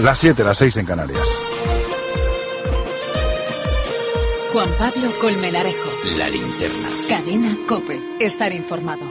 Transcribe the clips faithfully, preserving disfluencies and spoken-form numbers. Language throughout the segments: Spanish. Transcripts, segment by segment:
Las siete, las seis en Canarias. Juan Pablo Colmenarejo. La Linterna. Cadena COPE. Estar informado.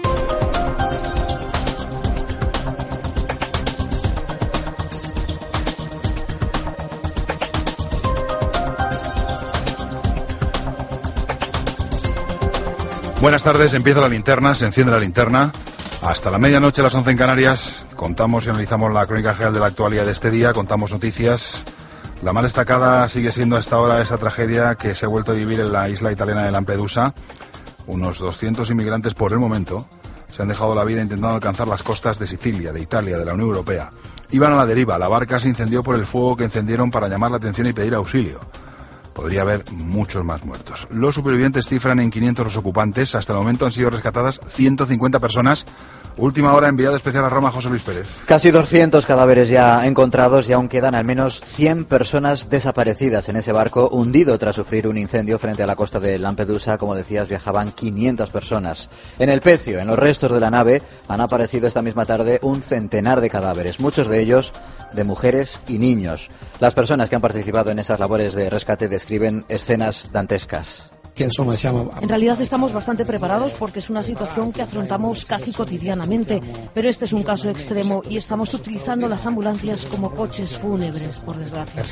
Buenas tardes, empieza la linterna, se enciende la linterna. Hasta la medianoche, a las once en Canarias, contamos y analizamos la crónica general de la actualidad de este día, contamos noticias. La más destacada sigue siendo a esta hora esa tragedia que se ha vuelto a vivir en la isla italiana de Lampedusa. Unos doscientos inmigrantes por el momento se han dejado la vida intentando alcanzar las costas de Sicilia, de Italia, de la Unión Europea. Iban a la deriva, la barca se incendió por el fuego que encendieron para llamar la atención y pedir auxilio. Podría haber muchos más muertos. Los supervivientes cifran en quinientos los ocupantes. Hasta el momento han sido rescatadas ciento cincuenta personas. Última hora, enviado especial a Roma, José Luis Pérez. Casi doscientos cadáveres ya encontrados y aún quedan al menos cien personas desaparecidas en ese barco hundido tras sufrir un incendio frente a la costa de Lampedusa. Como decías, viajaban quinientas personas. En el pecio, en los restos de la nave, han aparecido esta misma tarde un centenar de cadáveres, muchos de ellos de mujeres y niños. Las personas que han participado en esas labores de rescate describen escenas dantescas. En realidad estamos bastante preparados porque es una situación que afrontamos casi cotidianamente, pero este es un caso extremo y estamos utilizando las ambulancias como coches fúnebres, por desgracia.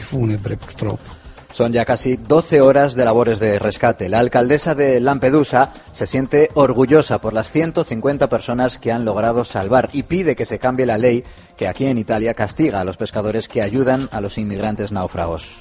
Son ya casi doce horas de labores de rescate. La alcaldesa de Lampedusa se siente orgullosa por las ciento cincuenta personas que han logrado salvar y pide que se cambie la ley que aquí en Italia castiga a los pescadores que ayudan a los inmigrantes náufragos.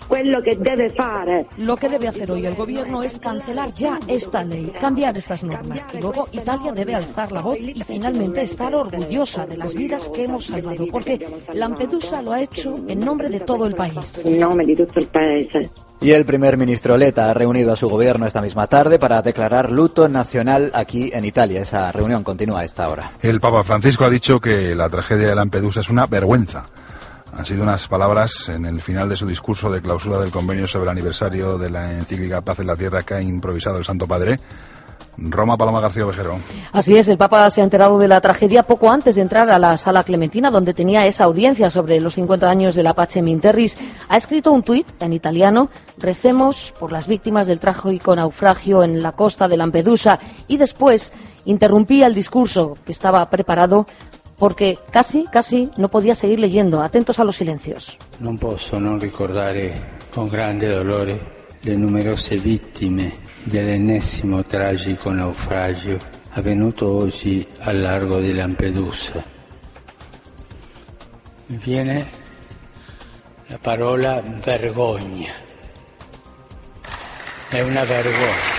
Lo que debe hacer hoy el gobierno es cancelar ya esta ley, cambiar estas normas y luego Italia debe alzar la voz y finalmente estar orgullosa de las vidas que hemos salvado, porque Lampedusa lo ha hecho en nombre de todo el país. En nombre de todo el país. Y el primer ministro Letta ha reunido a su gobierno esta misma tarde para declarar luto nacional aquí en Italia. Esa reunión continúa a esta hora. El Papa Francisco ha dicho que la tragedia de Lampedusa es una vergüenza. Han sido unas palabras en el final de su discurso de clausura del convenio sobre el aniversario de la encíclica Paz en la Tierra que ha improvisado el Santo Padre. Roma, Paloma García Ovejero. Así es, el Papa se ha enterado de la tragedia poco antes de entrar a la Sala Clementina, donde tenía esa audiencia sobre los cincuenta años de la Pacem in Terris. Ha escrito un tuit en italiano: recemos por las víctimas del trágico naufragio en la costa de Lampedusa, y después interrumpía el discurso que estaba preparado porque casi, casi no podía seguir leyendo. Atentos a los silencios. No posso non ricordare con grande dolore le numerose vittime dell'ennesimo tragico naufragio avvenuto oggi al largo di Lampedusa. Mi viene la parola vergogna. È una vergogna.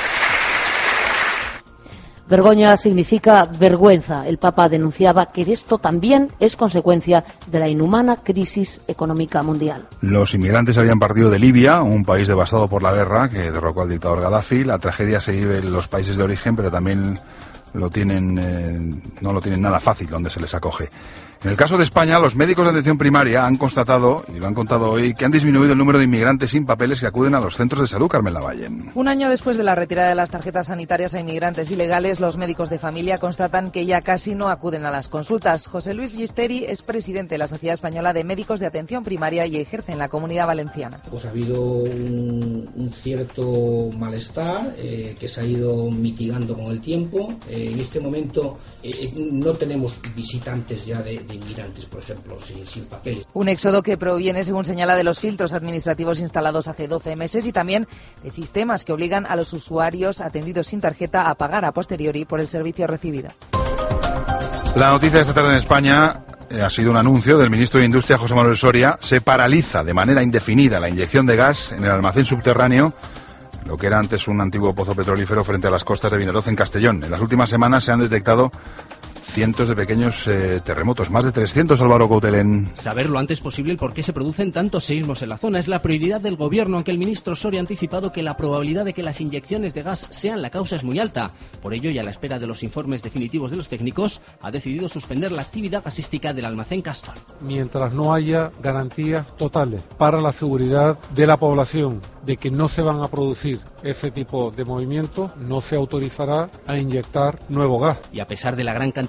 Vergüenza significa vergüenza. El Papa denunciaba que esto también es consecuencia de la inhumana crisis económica mundial. Los inmigrantes habían partido de Libia, un país devastado por la guerra que derrocó al dictador Gaddafi. La tragedia se vive en los países de origen, pero también lo tienen, eh, no lo tienen nada fácil donde se les acoge. En el caso de España, los médicos de atención primaria han constatado, y lo han contado hoy, que han disminuido el número de inmigrantes sin papeles que acuden a los centros de salud. Carmen Lavalle. Un año después de la retirada de las tarjetas sanitarias a inmigrantes ilegales, los médicos de familia constatan que ya casi no acuden a las consultas. José Luis Gisteri es presidente de la Sociedad Española de Médicos de Atención Primaria y ejerce en la Comunidad Valenciana. Pues ha habido un, un cierto malestar eh, que se ha ido mitigando con el tiempo. Eh, en este momento eh, no tenemos visitantes ya de de inmigrantes, por ejemplo, sin, sin papeles. Un éxodo que proviene, según señala, de los filtros administrativos instalados hace doce meses y también de sistemas que obligan a los usuarios atendidos sin tarjeta a pagar a posteriori por el servicio recibido. La noticia de esta tarde en España eh, ha sido un anuncio del ministro de Industria, José Manuel Soria. Se paraliza de manera indefinida la inyección de gas en el almacén subterráneo, lo que era antes un antiguo pozo petrolífero frente a las costas de Vinaroz, en Castellón. En las últimas semanas se han detectado cientos de pequeños eh, terremotos, más de trescientos, Álvaro Coutelén. Saber lo antes posible el por qué se producen tantos seísmos en la zona es la prioridad del gobierno, aunque el ministro Soria ha anticipado que la probabilidad de que las inyecciones de gas sean la causa es muy alta. Por ello, y a la espera de los informes definitivos de los técnicos, ha decidido suspender la actividad gasística del almacén Castor. Mientras no haya garantías totales para la seguridad de la población de que no se van a producir ese tipo de movimientos, no se autorizará a inyectar nuevo gas. Y a pesar de la gran cantidad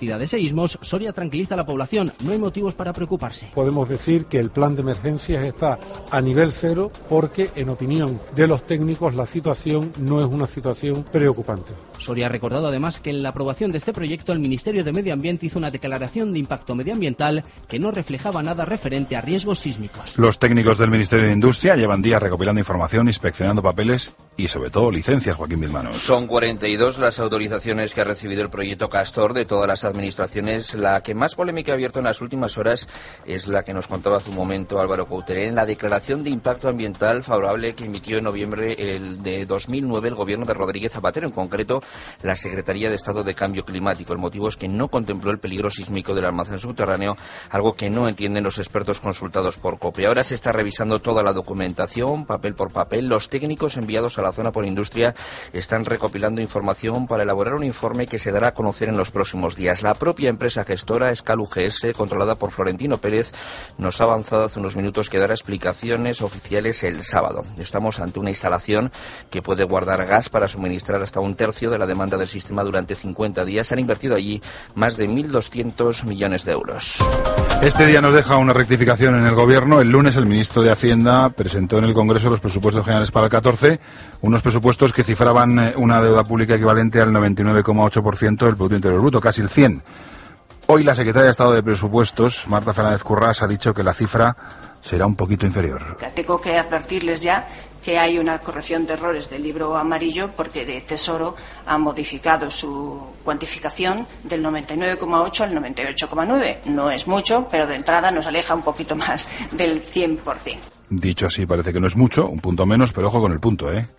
posibilidad de seísmos, Soria tranquiliza a la población. No hay motivos para preocuparse. Podemos decir que el plan de emergencias está a nivel cero porque, en opinión de los técnicos, la situación no es una situación preocupante. Soria ha recordado además que en la aprobación de este proyecto el Ministerio de Medio Ambiente hizo una declaración de impacto medioambiental que no reflejaba nada referente a riesgos sísmicos. Los técnicos del Ministerio de Industria llevan días recopilando información, inspeccionando papeles y sobre todo licencias, Joaquín Bilmanos. Son cuarenta y dos las autorizaciones que ha recibido el proyecto Castor de todas las administraciones. La que más polémica ha abierto en las últimas horas es la que nos contaba hace un momento Álvaro Couteré en la declaración de impacto ambiental favorable que emitió en noviembre el de dos mil nueve el gobierno de Rodríguez Zapatero, en concreto la Secretaría de Estado de Cambio Climático. El motivo es que no contempló el peligro sísmico del almacén subterráneo, algo que no entienden los expertos consultados por COPE. Ahora se está revisando toda la documentación, papel por papel. Los técnicos enviados a la zona por Industria están recopilando información para elaborar un informe que se dará a conocer en los próximos días. La propia empresa gestora, Escal U G S, controlada por Florentino Pérez, nos ha avanzado hace unos minutos que dará explicaciones oficiales el sábado. Estamos ante una instalación que puede guardar gas para suministrar hasta un tercio de la demanda del sistema durante cincuenta días. Se han invertido allí más de mil doscientos millones de euros. Este día nos deja una rectificación en el Gobierno. El lunes el ministro de Hacienda presentó en el Congreso los presupuestos generales para el catorce, unos presupuestos que cifraban una deuda pública equivalente al noventa y nueve coma ocho por ciento del Producto Interior Bruto, casi el cien. Hoy la secretaria de Estado de Presupuestos, Marta Fernández Currás, ha dicho que la cifra será un poquito inferior. Tengo que advertirles ya que hay una corrección de errores del libro amarillo porque de Tesoro ha modificado su cuantificación del noventa y nueve coma ocho al noventa y ocho coma nueve. No es mucho, pero de entrada nos aleja un poquito más del cien por ciento. Dicho así, parece que no es mucho, un punto menos, pero ojo con el punto, ¿eh?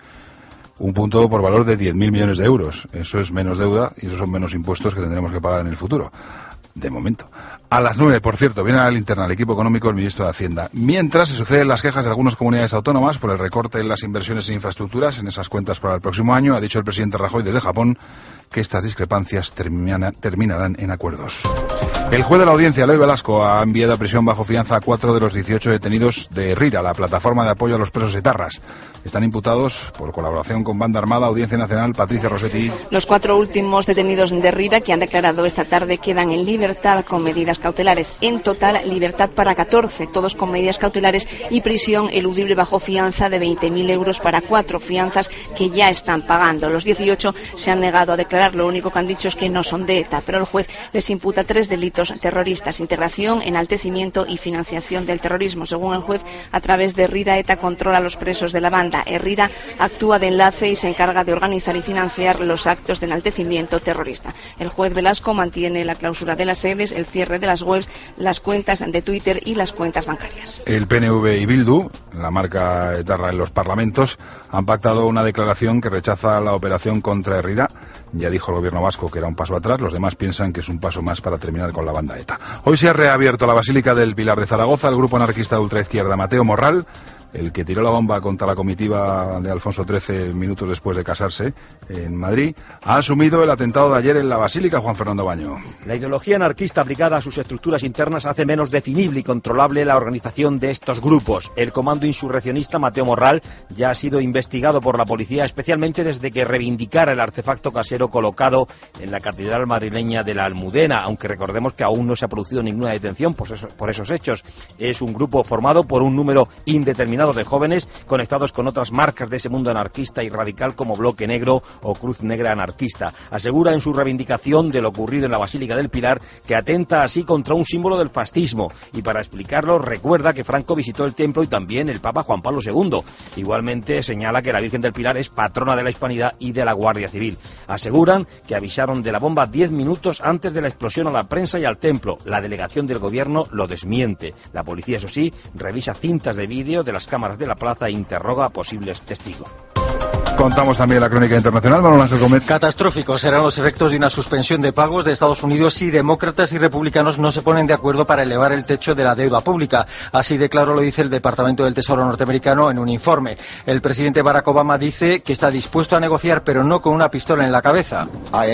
Un punto por valor de diez mil millones de euros. Eso es menos deuda y esos son menos impuestos que tendremos que pagar en el futuro. De momento. A las nueve, por cierto, viene a la linterna el equipo económico del ministro de Hacienda. Mientras se suceden las quejas de algunas comunidades autónomas por el recorte en las inversiones en infraestructuras en esas cuentas para el próximo año, ha dicho el presidente Rajoy desde Japón que estas discrepancias termina, terminarán en acuerdos. El juez de la audiencia, Eloy Velasco, ha enviado a prisión bajo fianza a cuatro de los dieciocho detenidos de RIRA, la plataforma de apoyo a los presos etarras. Están imputados por colaboración con Banda Armada. Audiencia Nacional, Patricia Rossetti. Los cuatro últimos detenidos de RIRA que han declarado esta tarde quedan en libertad con medidas cautelares. En total, libertad para catorce, todos con medidas cautelares y prisión eludible bajo fianza de veinte mil euros para cuatro fianzas que ya están pagando. Los dieciocho se han negado a declarar, lo único que han dicho es que no son de ETA, pero el juez les imputa tres delitos terroristas: integración, enaltecimiento y financiación del terrorismo. Según el juez, a través de RIRA, ETA controla a los presos de la banda. RIRA actúa de enlace y se encarga de organizar y financiar los actos de enaltecimiento terrorista. El juez Velasco mantiene la clausura de las sedes, el cierre de las webs, las cuentas de Twitter y las cuentas bancarias. El P N V y Bildu, la marca etarra en los parlamentos, han pactado una declaración que rechaza la operación contra RIRA. Ya dijo el gobierno vasco que era un paso atrás, los demás piensan que es un paso más para terminar con la banda ETA. Hoy se ha reabierto la Basílica del Pilar de Zaragoza. El grupo anarquista de ultraizquierda Mateo Morral, el que tiró la bomba contra la comitiva de Alfonso trece minutos después de casarse en Madrid, ha asumido el atentado de ayer en la Basílica. Juan Fernando Baño. La ideología anarquista aplicada a sus estructuras internas hace menos definible y controlable la organización de estos grupos. El comando insurreccionista Mateo Morral ya ha sido investigado por la policía, especialmente desde que reivindicara el artefacto casero colocado en la catedral madrileña de la Almudena, aunque recordemos que aún no se ha producido ninguna detención por esos, por esos hechos. Es un grupo formado por un número indeterminado de jóvenes conectados con otras marcas de ese mundo anarquista y radical como Bloque Negro o Cruz Negra Anarquista. Asegura en su reivindicación de lo ocurrido en la Basílica del Pilar que atenta así contra un símbolo del fascismo, y para explicarlo recuerda que Franco visitó el templo y también el Papa Juan Pablo segundo. Igualmente señala que la Virgen del Pilar es patrona de la Hispanidad y de la Guardia Civil. Aseguran que avisaron de la bomba diez minutos antes de la explosión a la prensa y al templo. La delegación del gobierno lo desmiente. La policía, eso sí, revisa cintas de vídeo de las cámaras de la plaza e interroga a posibles testigos. Contamos también la crónica internacional. Manuel Ángel Gómez. Catastróficos serán los efectos de una suspensión de pagos de Estados Unidos si demócratas y republicanos no se ponen de acuerdo para elevar el techo de la deuda pública. Así de claro lo dice el Departamento del Tesoro norteamericano en un informe. El presidente Barack Obama dice que está dispuesto a negociar, pero no con una pistola en la cabeza.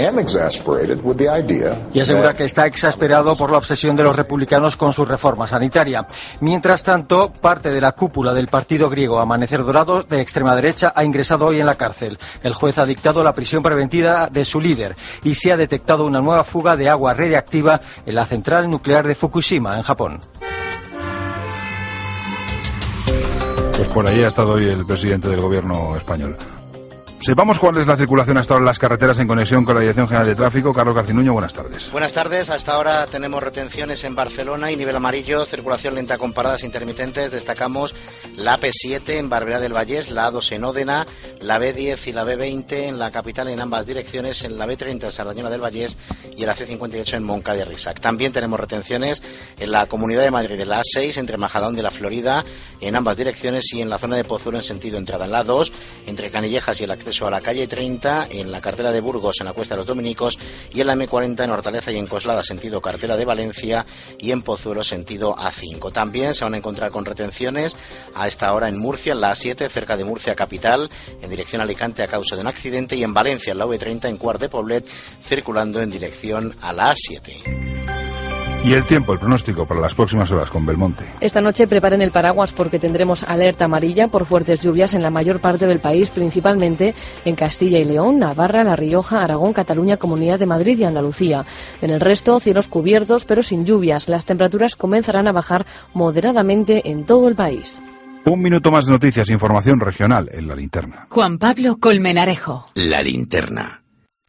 Y asegura que está exasperado por la obsesión de los republicanos con su reforma sanitaria. Mientras tanto, parte de la cúpula del partido griego Amanecer Dorado de extrema derecha ha ingresado hoy en la cárcel. El juez ha dictado la prisión preventiva de su líder y se ha detectado una nueva fuga de agua radiactiva en la central nuclear de Fukushima, en Japón. Pues por ahí ha estado hoy el presidente del gobierno español. Sepamos cuál es la circulación hasta ahora en las carreteras en conexión con la Dirección General de Tráfico. Carlos Garcinuño, buenas tardes. Buenas tardes. Hasta ahora tenemos retenciones en Barcelona y nivel amarillo, circulación lenta con paradas intermitentes. Destacamos la A P siete en Barberá del Vallés, la A dos en Ódena, la B diez y la B veinte en la capital en ambas direcciones, en la B treinta en Sardañola del Vallés y en la C cincuenta y ocho en Moncada y Risac. También tenemos retenciones en la Comunidad de Madrid, en la A seis entre Majadahonda y la Florida en ambas direcciones y en la zona de Pozuelo en sentido entrada, en la A dos entre Canillejas y el acceso a la calle treinta, en la carretera de Burgos en la Cuesta de los Dominicos y en la M cuarenta en Hortaleza y en Coslada sentido carretera de Valencia y en Pozuelo sentido A cinco. También se van a encontrar con retenciones a esta hora en Murcia, en la A siete cerca de Murcia capital en dirección a Alicante a causa de un accidente y en Valencia en la V treinta en Quart de Poblet circulando en dirección a la A siete. Y el tiempo, el pronóstico para las próximas horas con Belmonte. Esta noche preparen el paraguas porque tendremos alerta amarilla por fuertes lluvias en la mayor parte del país, principalmente en Castilla y León, Navarra, La Rioja, Aragón, Cataluña, Comunidad de Madrid y Andalucía. En el resto, cielos cubiertos pero sin lluvias. Las temperaturas comenzarán a bajar moderadamente en todo el país. Un minuto más de noticias e información regional en La Linterna. Juan Pablo Colmenarejo. La Linterna.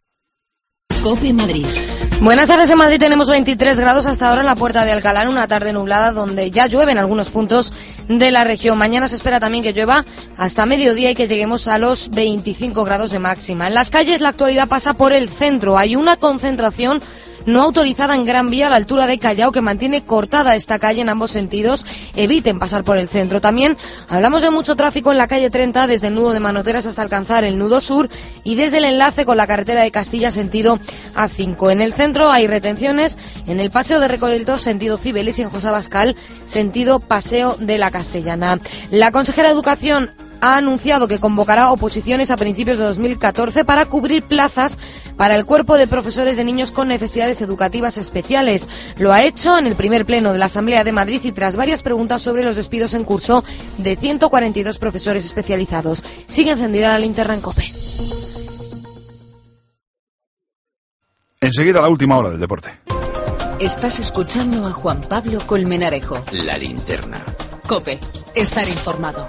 COPE Madrid. Buenas tardes. En Madrid tenemos veintitrés grados hasta ahora en la Puerta de Alcalá, en una tarde nublada donde ya llueve en algunos puntos de la región. Mañana se espera también que llueva hasta mediodía y que lleguemos a los veinticinco grados de máxima. En las calles la actualidad pasa por el centro. Hay una concentración no autorizada en Gran Vía a la altura de Callao que mantiene cortada esta calle en ambos sentidos. Eviten pasar por el centro. También hablamos de mucho tráfico en la calle treinta desde el nudo de Manoteras hasta alcanzar el nudo sur y desde el enlace con la carretera de Castilla sentido A cinco. En el centro hay retenciones en el paseo de Recoletos sentido Cibeles y en José Abascal sentido Paseo de la Castellana. La consejera de Educación ha anunciado que convocará oposiciones a principios de dos mil catorce para cubrir plazas para el cuerpo de profesores de niños con necesidades educativas especiales. Lo ha hecho en el primer pleno de la Asamblea de Madrid y tras varias preguntas sobre los despidos en curso de ciento cuarenta y dos profesores especializados. Sigue encendida la linterna en COPE. Enseguida la última hora del deporte. Estás escuchando a Juan Pablo Colmenarejo. La Linterna. COPE. Estar informado.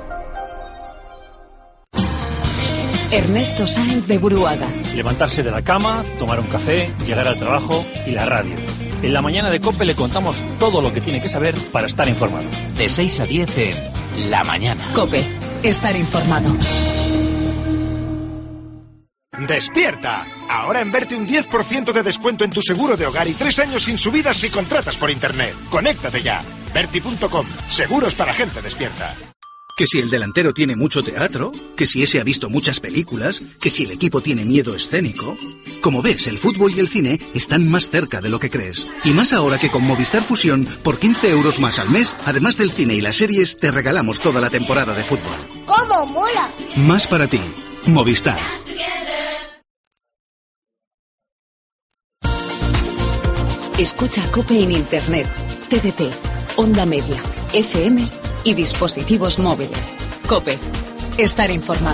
Ernesto Sáenz de Buruaga. Levantarse de la cama, tomar un café, llegar al trabajo y la radio. En la mañana de COPE le contamos todo lo que tiene que saber para estar informado. De seis a diez en La Mañana. COPE. Estar informado. ¡Despierta! Ahora en Berti un diez por ciento de descuento en tu seguro de hogar y tres años sin subidas si contratas por internet. ¡Conéctate ya! Berti punto com. Seguros para gente despierta. Que si el delantero tiene mucho teatro, que si ese ha visto muchas películas, que si el equipo tiene miedo escénico. Como ves, el fútbol y el cine están más cerca de lo que crees. Y más ahora que con Movistar Fusión, por quince euros más al mes, además del cine y las series, te regalamos toda la temporada de fútbol. ¡Cómo mola! Más para ti. Movistar. Escucha COPE en Internet, T D T, Onda Media, F M y dispositivos móviles. COPE. Estar informado.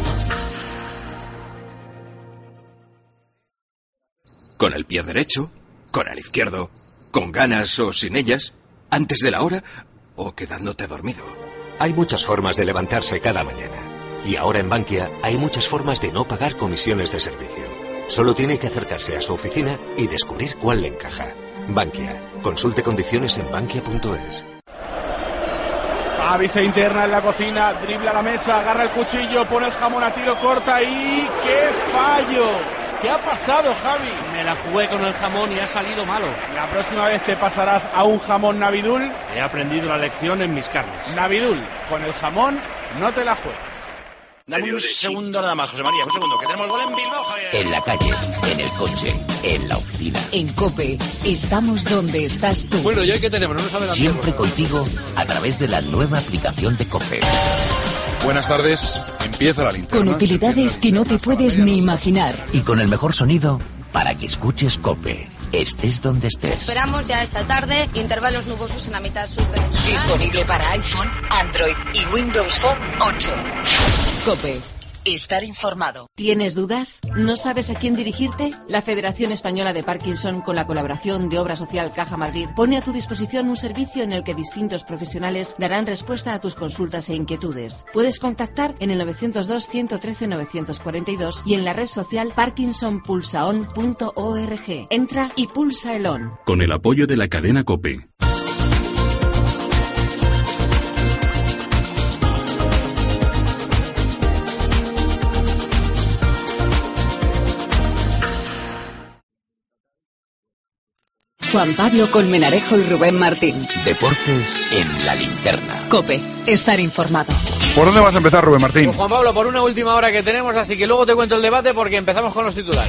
Con el pie derecho, con el izquierdo, con ganas o sin ellas, antes de la hora o quedándote dormido. Hay muchas formas de levantarse cada mañana. Y ahora en Bankia hay muchas formas de no pagar comisiones de servicio. Solo tiene que acercarse a su oficina y descubrir cuál le encaja. Bankia. Consulte condiciones en bankia punto es. Javi se interna en la cocina, dribla la mesa, agarra el cuchillo, pone el jamón a tiro, corta y ¡qué fallo! ¿Qué ha pasado, Javi? Me la jugué con el jamón y ha salido malo. La próxima vez te pasarás a un jamón Navidul. He aprendido la lección en mis carnes. Navidul, con el jamón no te la juegas. Dame un segundo nada más, José María, un segundo, que tenemos gol en Bilbao, Javier. En la calle, en el coche, en la oficina. En COPE, estamos donde estás tú. Bueno, ¿y hoy qué tenemos? No nos adelantemos. Siempre contigo a través de la nueva aplicación de COPE. Buenas tardes, empieza la linterna. Con utilidades que no te puedes ni imaginar. Y con el mejor sonido para que escuches COPE, estés donde estés. Esperamos ya esta tarde, intervalos nubosos en la mitad sur peninsular. Disponible para iPhone, Android y Windows Phone ocho. COPE. estar informado. ¿Tienes dudas? ¿No sabes a quién dirigirte? La Federación Española de Parkinson, con la colaboración de Obra Social Caja Madrid, pone a tu disposición un servicio en el que distintos profesionales darán respuesta a tus consultas e inquietudes. Puedes contactar en el novecientos dos, ciento trece, novecientos cuarenta y dos y en la red social parkinson pulsa on punto org. Entra y pulsa el on. Con el apoyo de la cadena COPE. Juan Pablo Colmenarejo y Rubén Martín. Deportes en la linterna. COPE, estar informado. ¿Por dónde vas a empezar, Rubén Martín? Pues Juan Pablo, por una última hora que tenemos, así que luego te cuento el debate porque empezamos con los titulares.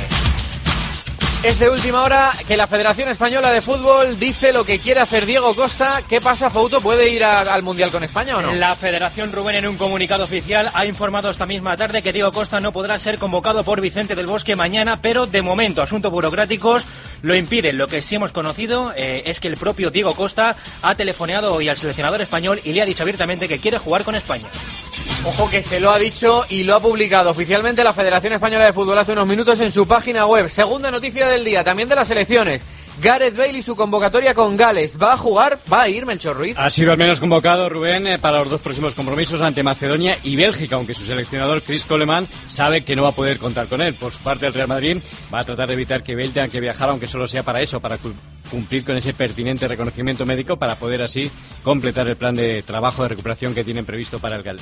Es de última hora que la Federación Española de Fútbol dice lo que quiere hacer Diego Costa. ¿Qué pasa, Fouto? ¿Puede ir a, al Mundial con España o no? La Federación, Rubén, en un comunicado oficial ha informado esta misma tarde que Diego Costa no podrá ser convocado por Vicente del Bosque mañana, pero de momento asuntos burocráticos lo impiden. Lo que sí hemos conocido eh, es que el propio Diego Costa ha telefoneado hoy al seleccionador español y le ha dicho abiertamente que quiere jugar con España. Ojo que se lo ha dicho y lo ha publicado oficialmente la Federación Española de Fútbol hace unos minutos en su página web. Segunda noticia del día, también de las elecciones. Gareth Bale y su convocatoria con Gales. ¿Va a jugar? ¿Va a ir Melchor Ruiz? Ha sido al menos convocado, Rubén, eh, para los dos próximos compromisos ante Macedonia y Bélgica, aunque su seleccionador Chris Coleman sabe que no va a poder contar con él. Por su parte, el Real Madrid va a tratar de evitar que Bale tenga que viajar, aunque solo sea para eso, para cumplir con ese pertinente reconocimiento médico, para poder así completar el plan de trabajo de recuperación que tienen previsto para el Gales.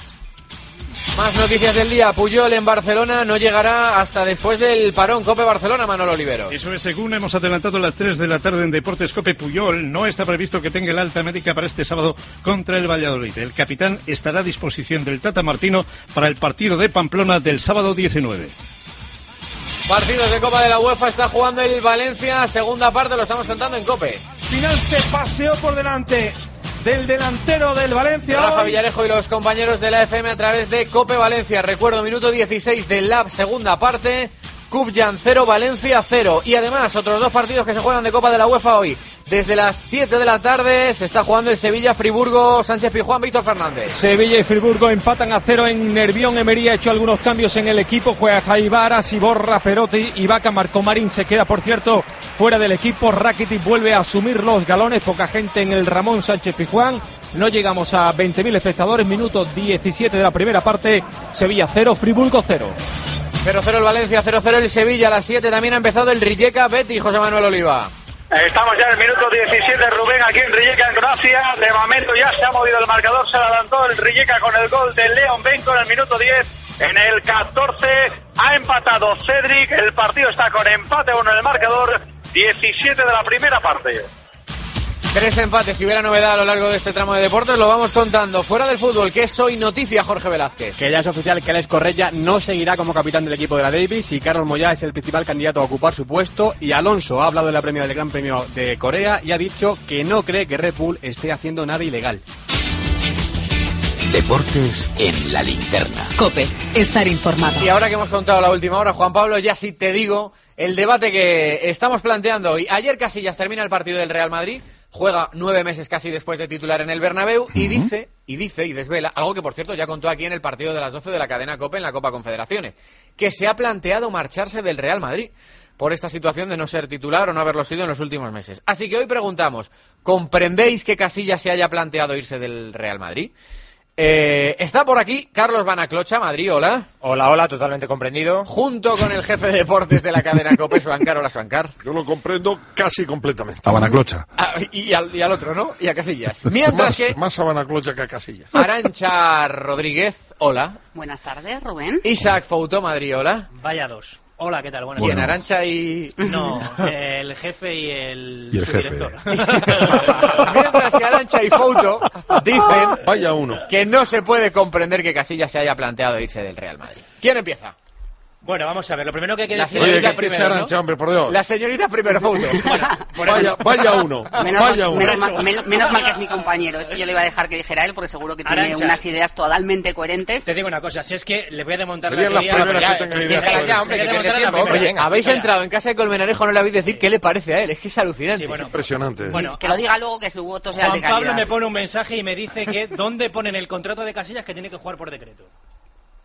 Más noticias del día. Puyol en Barcelona no llegará hasta después del parón. COPE Barcelona, Manolo Olivero. Eso es, según hemos adelantado a las tres de la tarde en Deportes COPE. Puyol no está previsto que tenga el alta médica para este sábado contra el Valladolid. El capitán estará a disposición del Tata Martino para el partido de Pamplona del sábado diecinueve. Partidos de Copa de la UEFA, está jugando el Valencia, segunda parte, lo estamos contando en COPE. Final se paseó por delante del delantero del Valencia. Rafa Villarejo y los compañeros de la F M a través de COPE Valencia. Recuerdo, minuto dieciséis del Lab, segunda parte. Cupjan cero, Valencia cero. Y además, otros dos partidos que se juegan de Copa de la UEFA hoy. Desde las siete de la tarde se está jugando el Sevilla-Friburgo, Sánchez Pizjuán, Víctor Fernández. Sevilla y Friburgo empatan a cero en Nervión. Emery ha hecho algunos cambios en el equipo. Juega Jaibara, Siborra, Perotti, Ibaka, Marco Marín se queda, por cierto, fuera del equipo. Rakitic vuelve a asumir los galones. Poca gente en el Ramón Sánchez Pizjuán. No llegamos a veinte mil espectadores. Minuto diecisiete de la primera parte. Sevilla cero, Friburgo cero. cero cero el Valencia, cero cero el Sevilla. A las siete también ha empezado el Rijeka Betis, José Manuel Oliva. Estamos ya en el minuto diecisiete, Rubén, aquí en Rijeka, en Croacia. De momento ya se ha movido el marcador, se adelantó el Rijeka con el gol de Leon Benko en el minuto diez. En el catorce ha empatado Cedric, el partido está con empate uno en el marcador, diecisiete de la primera parte. Tres empates, si hubiera novedad a lo largo de este tramo de deportes, lo vamos contando. Fuera del fútbol, que es hoy noticia, Jorge Velázquez. Que ya es oficial que Alex Correia no seguirá como capitán del equipo de la Davis y Carlos Moyá es el principal candidato a ocupar su puesto. Y Alonso ha hablado de la premia del Gran Premio de Corea y ha dicho que no cree que Red Bull esté haciendo nada ilegal. Deportes en la linterna. COPE, estar informado. Y ahora que hemos contado la última hora, Juan Pablo, ya sí te digo el debate que estamos planteando hoy. Ayer Casillas termina el partido del Real Madrid. Juega nueve meses casi después de titular en el Bernabéu y dice, y dice y desvela, algo que por cierto ya contó aquí en el partido de las doce de la cadena COPE en la Copa Confederaciones, que se ha planteado marcharse del Real Madrid por esta situación de no ser titular o no haberlo sido en los últimos meses. Así que hoy preguntamos, ¿comprendéis que Casillas se haya planteado irse del Real Madrid? Eh, está por aquí Carlos Banaclocha, Madrid, hola. Hola, hola, totalmente comprendido. Junto con el jefe de deportes de la cadena COPE, Suancar, hola Suancar. Yo lo comprendo casi completamente. A Banaclocha. Ah, y, al, y al otro, ¿no? Y a Casillas. Mientras más, que... Más a Banaclocha que a Casillas. Arantxa Rodríguez, hola. Buenas tardes, Rubén. Isaac Fouto, Madrid, hola. Vaya dos. Hola, ¿qué tal? Buenas ¿Quién, tardes. Arantxa y...? No, el jefe y el, y el jefe. director. Mientras que Arantxa y Fouto dicen Vaya uno. que no se puede comprender que Casillas se haya planteado irse del Real Madrid. ¿Quién empieza? Bueno, vamos a ver, lo primero que hay que La decir... señorita Oye, primero, ¿no? Arantxa, hombre, por Dios. La señorita primero, Fouto. Bueno, vaya, vaya uno. Menos, vaya uno. menos, mal, menos, menos mal que es mi compañero. Es que yo le iba a dejar que dijera él porque seguro que tiene Arantxa, unas ideas totalmente coherentes. Te digo una cosa, si es que le voy a desmontar la Serían las teoría... primeras ya, que tengan ya, ideas ya, coherentes. ya, hombre, que pierde la tiempo. primera. Oye, habéis Calla. entrado en casa de Colmenarejo, no le habéis decir qué le parece a él. Es que es alucinante. Sí, bueno, Impresionante. Bueno, Que lo diga luego que su voto sea de Juan calidad. Pablo me pone un mensaje y me dice que dónde pone en el contrato de Casillas que tiene que jugar por decreto.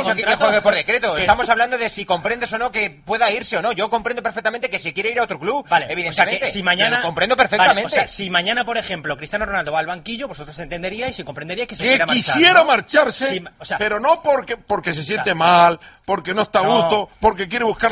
dicho aquí que juegue por decreto. Que... Estamos hablando de si comprendes o no que pueda irse o no. Yo comprendo perfectamente que si quiere ir a otro club, vale, evidentemente. O sea, que si mañana... Lo comprendo perfectamente. Vale, o sea, si mañana, por ejemplo, Cristiano Ronaldo va al banquillo, vosotros entenderíais y comprenderíais que se que quiera marchar. quisiera ¿no? marcharse, sí, o sea, pero no porque, porque se siente claro. mal, porque no está a gusto, no. porque quiere buscar la felicidad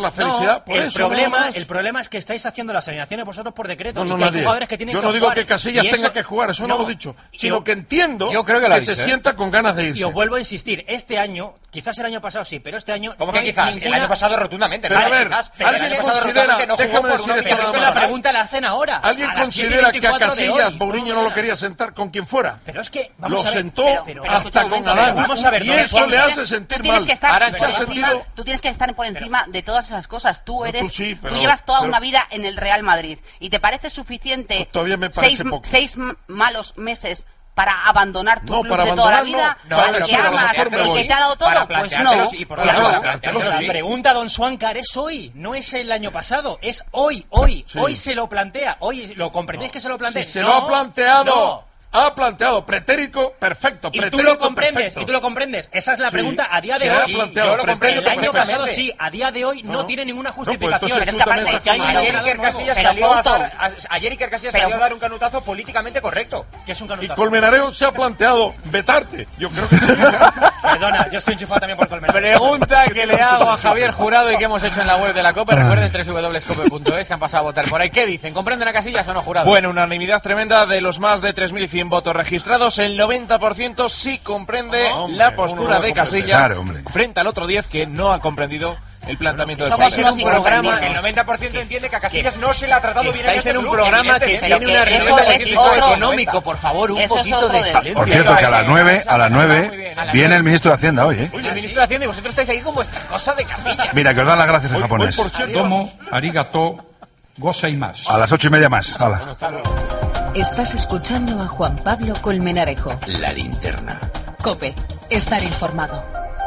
calidad. Por el eso, problema, nada más. el problema es que estáis haciendo las alineaciones vosotros por decreto. No, no, y que hay nadie. jugadores que tienen Yo que no digo jugar. que Casillas Y tenga eso- que jugar, eso no, lo he dicho. Sino yo- que entiendo yo creo que, lo ha se dicho, ¿eh? sienta con ganas de irse. Y os vuelvo a insistir, este año, quizás el año pasado sí, pero este año... ¿Cómo no que hay quizás? ninguna- El año pasado rotundamente. Pero ¿no? a ver, Quizás, pero el ¿alguien año pasado considera- rotundamente no jugó déjame por una decir opinión esto Es que nada la más. pregunta la hacen ahora. ¿Alguien a las considera que a siete y veinticuatro de Casillas hoy. Mourinho no lo quería sentar con quien fuera? Pero es que, vamos Lo a ver, sentó pero- pero- pero hasta escucha un con momento, Adán. pero vamos a ver, y don eso Juan, le tú hace tienes- sentir Tú tienes mal. que estar Ahora, por se ha encima, sentido... tú tienes que estar por encima de todas esas cosas. Tú No, eres, tú sí, pero- tú llevas toda pero- una vida en el Real Madrid y te parece suficiente Pues todavía me parece seis, poco. seis m- malos meses para abandonar tu No, club para de toda la abandonar vida, no. No, al pero que sí, a lo amas mejor me y voy. que te ha dado todo, Para pues no. planteártelo sí, y por Claro, otro lado, pero planteártelo la sí. pregunta, don Suáncar, es hoy, no es el año pasado, es hoy, hoy, Sí. hoy se lo plantea, hoy lo comprendéis que se lo plantea. Si se No, lo ha planteado, no. ha planteado pretérico, perfecto. Y tú pretérico, lo comprendes, perfecto. y tú lo comprendes. Esa es la Sí. pregunta a día de Se ha hoy. planteado Yo lo comprendo, pretérico, el año pasado perfectamente. sí, a día de hoy no, No. tiene ninguna No, pues justificación. entonces Pero es tú que también aparte, estás hay un mal. Ayer entrenador Iker nuevo. Casillas Pero salió a Fausto, dar, a- ayer Iker Casillas Pero- salió a dar un canutazo políticamente correcto. Que es un Y canutazo. Colmenareo se ha planteado vetarte. Yo creo que sí. Perdona, yo estoy enchufado también por Colmenar. Pregunta que le hago a Javier Jurado y que hemos hecho en la web de la COPE. Recuerden doble u doble u doble u punto cope punto es, se han pasado a votar por ahí. ¿Qué dicen? ¿Comprenden a Casillas o no, Jurado? Bueno, unanimidad tremenda de los más de tres mil cien votos registrados. El noventa por ciento sí comprende Hombre, la uno postura no de comprende. Casillas Claro, hombre. frente al otro diez que no ha comprendido el planteamiento de somos España. unos incomprendidos. El noventa por ciento entiende que a Casillas no se le ha tratado bien en Estáis este en un club, programa que evidentemente. tiene una Pero que reunión eso de es tipo otro. económico, por favor, un Eso es poquito otro de de- silencio. Por cierto, que a las nueve, a las nueve viene el ministro de Hacienda hoy, ¿eh? El ministro de Hacienda y vosotros estáis ahí con vuestra cosa de Casillas. Mira, que os dan las gracias en Hoy, hoy, japonés. por cierto, Domo, arigato, gozaimasu. A las ocho y media más. Hala. Estás escuchando a Juan Pablo Colmenarejo. La linterna. COPE. Estar informado.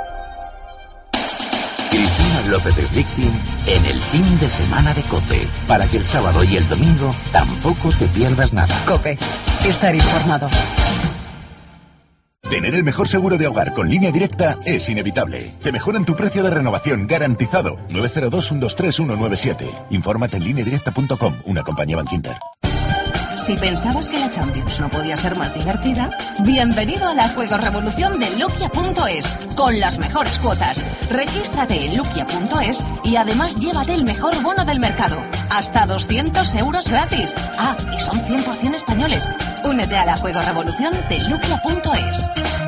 Cristina López Slichting en el fin de semana de COPE. Para que el sábado y el domingo tampoco te pierdas nada. COPE. Estar informado. Tener el mejor seguro de hogar con Línea Directa es inevitable. Te mejoran tu precio de renovación garantizado. nueve cero dos, uno dos tres, uno nueve siete. Infórmate en línea directa punto com, una compañía Bankinter. Si pensabas que la Champions no podía ser más divertida, bienvenido a la Juego Revolución de Luquia punto es, con las mejores cuotas. Regístrate en Luquia punto es y además llévate el mejor bono del mercado. Hasta doscientos euros gratis. Ah, y son cien por ciento españoles. Únete a la Juego Revolución de Luquia punto es.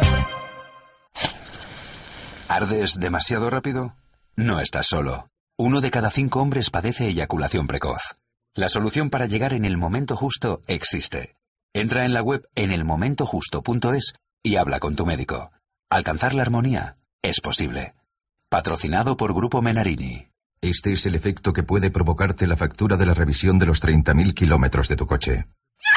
¿Ardes demasiado rápido? No estás solo. Uno de cada cinco hombres padece eyaculación precoz. La solución para llegar en el momento justo existe. Entra en la web en el momento justo punto es y habla con tu médico. Alcanzar la armonía es posible. Patrocinado por Grupo Menarini. Este es el efecto que puede provocarte la factura de la revisión de los treinta mil kilómetros de tu coche.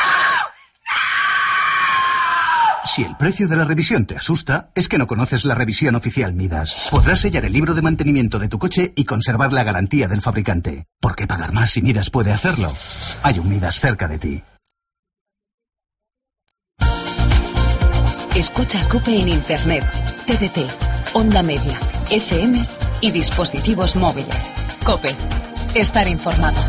Si el precio de la revisión te asusta, es que no conoces la revisión oficial Midas. Podrás sellar el libro de mantenimiento de tu coche y conservar la garantía del fabricante. ¿Por qué pagar más si Midas puede hacerlo? Hay un Midas cerca de ti. Escucha COPE en Internet, T D T, onda media, F M y dispositivos móviles. COPE. Estar informado.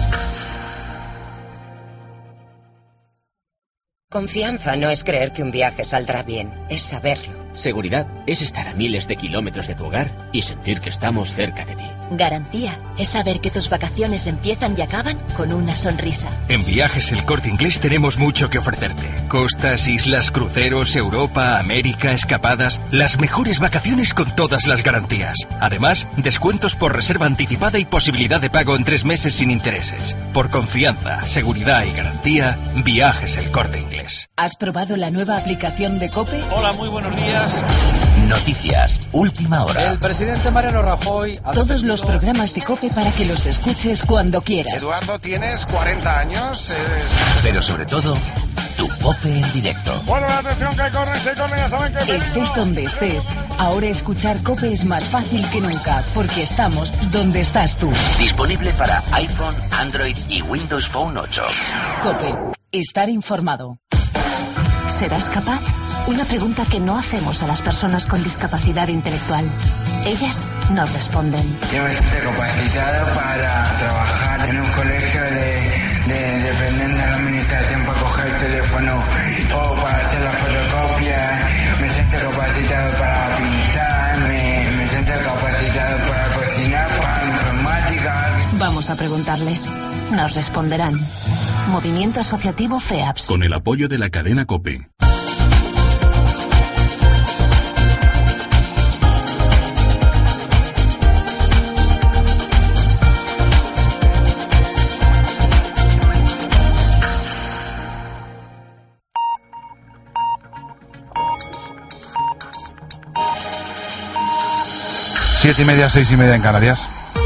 Confianza no es creer que un viaje saldrá bien, es saberlo. Seguridad es estar a miles de kilómetros de tu hogar y sentir que estamos cerca de ti. Garantía es saber que tus vacaciones empiezan y acaban con una sonrisa. En Viajes El Corte Inglés tenemos mucho que ofrecerte. Costas, islas, cruceros, Europa, América, escapadas. Las mejores vacaciones con todas las garantías. Además, descuentos por reserva anticipada y posibilidad de pago en tres meses sin intereses. Por confianza, seguridad y garantía, Viajes El Corte Inglés. ¿Has probado la nueva aplicación de COPE? Hola, muy buenos días. Noticias, última hora. El presidente Mariano Rajoy... Todos los programas de COPE para que los escuches cuando quieras. Eduardo, tienes cuarenta años. Eres... Pero sobre todo, tu COPE en directo. Bueno, la atención que corre, se corre, ya saben que... Estés donde estés, ahora escuchar COPE es más fácil que nunca, porque estamos donde estás tú. Disponible para iPhone, Android y Windows Phone ocho. COPE. Estar informado. ¿Serás capaz? Una pregunta que no hacemos a las personas con discapacidad intelectual. Ellas nos responden. Yo me siento capacitado para trabajar en un colegio de, de dependiendo de la administración para coger el teléfono o para hacer la fotocopia. Me siento capacitado para pintar, me, me siento capacitado para cocinar, para informática. Vamos a preguntarles. Nos responderán. Movimiento Asociativo FEAPS. Con el apoyo de la cadena COPE. Siete y media, seis y media en Canarias.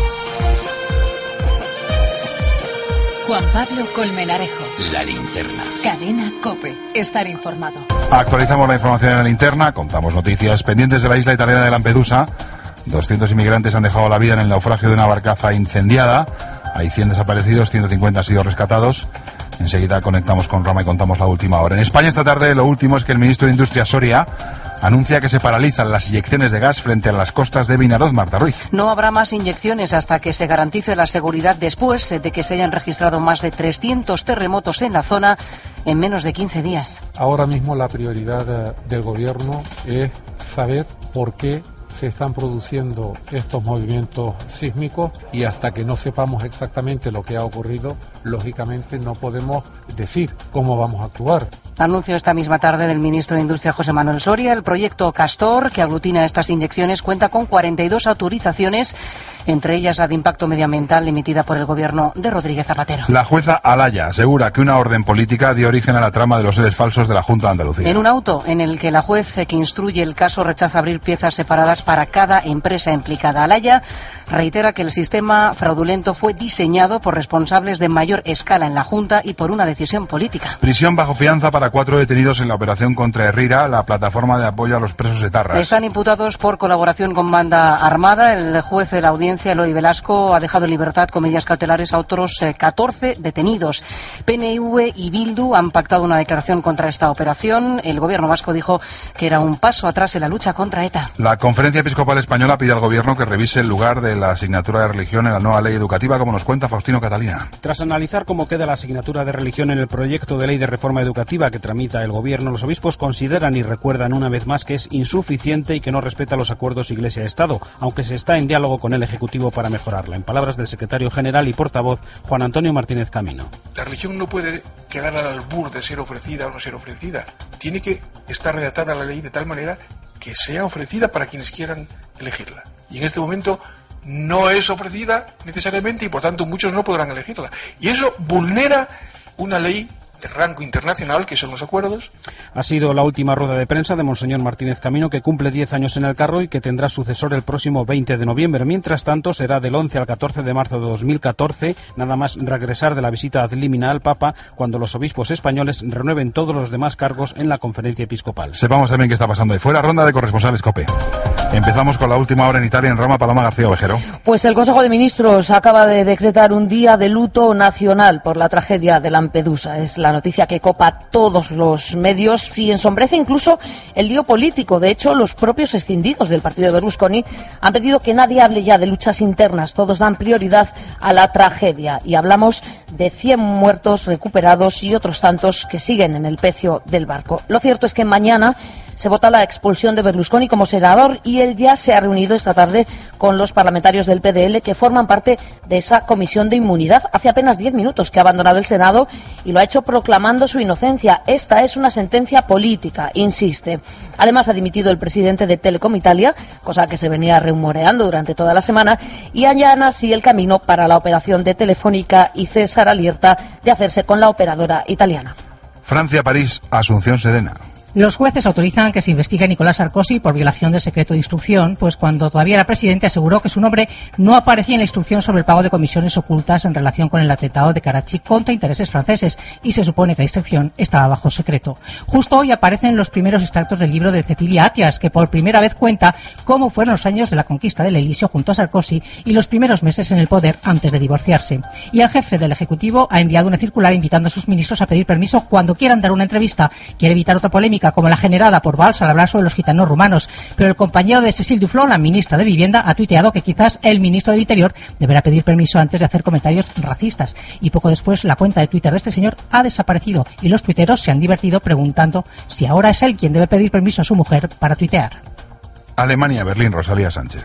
Juan Pablo Colmenarejo. La linterna. Cadena COPE. Estar informado. Actualizamos la información en la linterna, contamos noticias pendientes de la isla italiana de Lampedusa. doscientos inmigrantes han dejado la vida en el naufragio de una barcaza incendiada. Hay cien desaparecidos, ciento cincuenta han sido rescatados. Enseguida conectamos con Roma y contamos la última hora. En España esta tarde lo último es que el ministro de Industria, Soria, anuncia que se paralizan las inyecciones de gas frente a las costas de Vinaroz. Marta Ruiz. No habrá más inyecciones hasta que se garantice la seguridad después de que se hayan registrado más de trescientos terremotos en la zona en menos de quince días. Ahora mismo la prioridad del gobierno es saber por qué se están produciendo estos movimientos sísmicos y hasta que no sepamos exactamente lo que ha ocurrido, lógicamente no podemos decir cómo vamos a actuar. Anuncio esta misma tarde del ministro de Industria, José Manuel Soria. El proyecto Castor, que aglutina estas inyecciones, cuenta con cuarenta y dos autorizaciones, entre ellas la de impacto medioambiental emitida por el gobierno de Rodríguez Zapatero. La jueza Alaya asegura que una orden política dio origen a la trama de los seres falsos de la Junta de Andalucía. En un auto en el que la juez que instruye el caso rechaza abrir piezas separadas para cada empresa implicada. Alaya reitera que el sistema fraudulento fue diseñado por responsables de mayor escala en la Junta y por una decisión política. Prisión bajo fianza para cuatro detenidos en la operación contra Herrira, la plataforma de apoyo a los presos etarras. Están imputados por colaboración con banda armada. El juez de la audiencia, Eloy Velasco, ha dejado en libertad con medidas cautelares a otros eh, catorce detenidos. P N V y Bildu han pactado una declaración contra esta operación. El gobierno vasco dijo que era un paso atrás en la lucha contra ETA. La Conferencia Episcopal Española pide al gobierno que revise el lugar de la asignatura de religión en la nueva ley educativa, como nos cuenta Faustino Catalina. Tras analizar cómo queda la asignatura de religión en el proyecto de ley de reforma educativa que tramita el gobierno, los obispos consideran y recuerdan una vez más que es insuficiente y que no respeta los acuerdos Iglesia-Estado, aunque se está en diálogo con el Ejecutivo para mejorarla. En palabras del secretario general y portavoz Juan Antonio Martínez Camino. La religión no puede quedar al albur de ser ofrecida o no ser ofrecida. Tiene que estar redactada la ley de tal manera que sea ofrecida para quienes quieran elegirla. Y en este momento no es ofrecida necesariamente y por tanto muchos no podrán elegirla. Y eso vulnera una ley de rango internacional, que son los acuerdos. Ha sido la última rueda de prensa de Monseñor Martínez Camino, que cumple diez años en el cargo y que tendrá sucesor el próximo veinte de noviembre. Mientras tanto, será del once al catorce de marzo de dos mil catorce, nada más regresar de la visita ad limina al Papa, cuando los obispos españoles renueven todos los demás cargos en la Conferencia Episcopal. Sepamos también qué está pasando ahí fuera. Ronda de corresponsales COPE. Empezamos con la última hora en Italia, en Roma. Paloma García Ovejero. Pues el Consejo de Ministros acaba de decretar un día de luto nacional por la tragedia de Lampedusa. Es la noticia que copa todos los medios y ensombrece incluso el lío político. De hecho, los propios escindidos del partido de Berlusconi han pedido que nadie hable ya de luchas internas. Todos dan prioridad a la tragedia. Y hablamos de cien muertos recuperados y otros tantos que siguen en el pecio del barco. Lo cierto es que mañana se vota la expulsión de Berlusconi como senador y él ya se ha reunido esta tarde con los parlamentarios del P D L que forman parte de esa comisión de inmunidad. Hace apenas diez minutos que ha abandonado el Senado y lo ha hecho proclamando su inocencia. Esta es una sentencia política, insiste. Además ha dimitido el presidente de Telecom Italia, cosa que se venía rumoreando durante toda la semana, y allana así el camino para la operación de Telefónica y César alerta de hacerse con la operadora italiana. Francia, París, Asunción Serena. Los jueces autorizan que se investigue a Nicolás Sarkozy por violación del secreto de instrucción, pues cuando todavía era presidente aseguró que su nombre no aparecía en la instrucción sobre el pago de comisiones ocultas en relación con el atentado de Karachi contra intereses franceses y se supone que la instrucción estaba bajo secreto. Justo hoy aparecen los primeros extractos del libro de Cecilia Atias, que por primera vez cuenta cómo fueron los años de la conquista del Elíseo junto a Sarkozy y los primeros meses en el poder antes de divorciarse. Y el jefe del Ejecutivo ha enviado una circular invitando a sus ministros a pedir permiso cuando quieran dar una entrevista. Quiere evitar otra polémica como la generada por Valls al hablar sobre los gitanos rumanos. Pero el compañero de Cécile Duflot, la ministra de Vivienda, ha tuiteado que quizás el ministro del Interior deberá pedir permiso antes de hacer comentarios racistas. Y poco después la cuenta de Twitter de este señor ha desaparecido y los tuiteros se han divertido preguntando si ahora es él quien debe pedir permiso a su mujer para tuitear. Alemania, Berlín, Rosalía Sánchez.